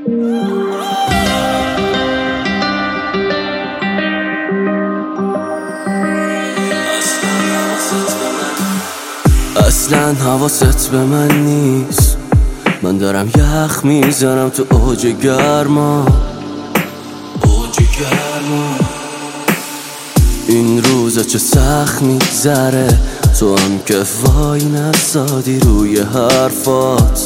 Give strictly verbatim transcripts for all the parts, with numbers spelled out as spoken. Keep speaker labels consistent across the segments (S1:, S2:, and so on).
S1: اصلا حواست به من نیست، من دارم یخ میزنم تو اوج گرما اوج گرما. این روزا چه سخت میگذره، تو هم که وای نسادی روی حرفات.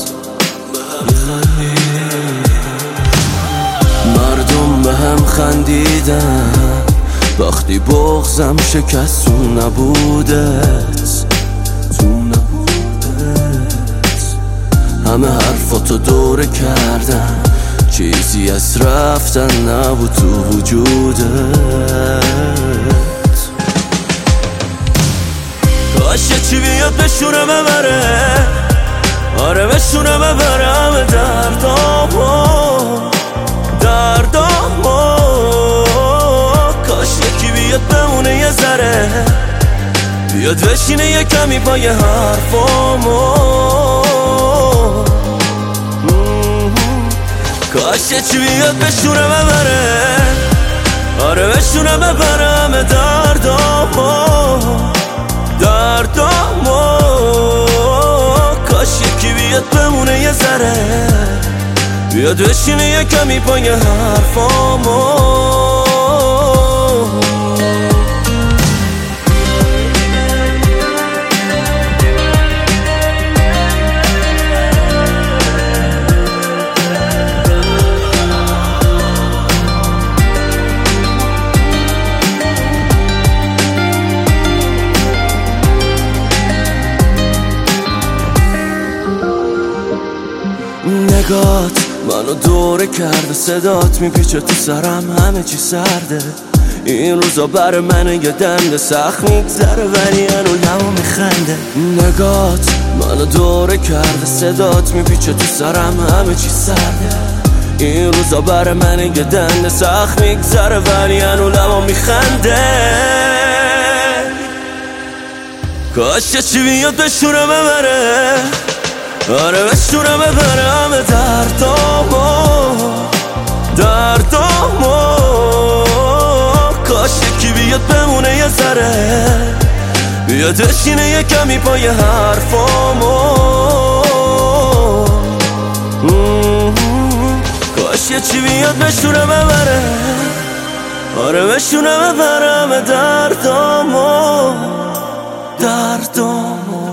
S1: مردم به هم خندیدن وقتی بغضم شکست تو نبودت تو نبودت. همه حرفاتو دوره کردن، چیزی از رفتن نبود تو وجودت. کاشه چی بیاد بشونه ببره، آره بشونه ببره همه دردامو دردامو. کاش یکی بیاد بمونه یه ذره، بیاد بشینه یه کمی پای حرفامو. کاش یه چی بیاد بشونه ببره، آره بشونه ببره همه دردامو دردامو. کاش یکی بیاد بمونه یه ذره، بیاد بشینه یه کمی پای حرفامو. نگات منو دوره کرده، صدات میپیچه تو سرم، همه چی سرده. این روزا بر من یه دنده سخت میگذره ولی هنو لبا میخنده. نگات منو دوره کرده، صدات میپیچه تو سرم، همه چی سرده. این روزا بر من یه دنده سخت میگذره ولی هنو لبا میخنده. کاش یه چی بیاد بشونه ببره، آره بشونه ببره همه دردامو دردامو. کاش یکی بیاد بمونه یه ذره، بیاد بشینه یه کمی پای حرفامو. کاش یه چی بیاد بشونه ببره، آره بشونه ببره همه دردامو دردامو.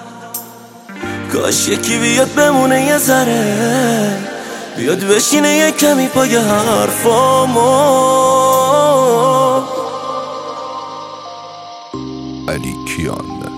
S1: کاش یکی بیاد بمونه یه ذره، بیاد بشینه یه کمی پای حرفامو.
S2: علی کیان